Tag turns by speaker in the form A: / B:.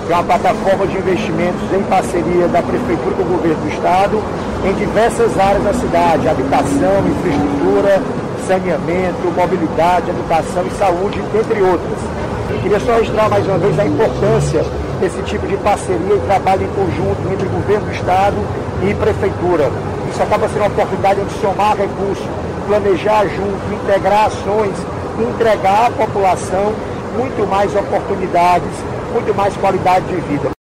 A: que é uma plataforma de investimentos em parceria da Prefeitura com o Governo do Estado, em diversas áreas da cidade: habitação, infraestrutura, saneamento, mobilidade, educação e saúde, entre outras. Eu queria só registrar mais uma vez a importância desse tipo de parceria e trabalho em conjunto entre o Governo do Estado e Prefeitura. Isso acaba sendo uma oportunidade de somar recursos, planejar junto, integrar ações, entregar à população muito mais oportunidades, muito mais qualidade de vida.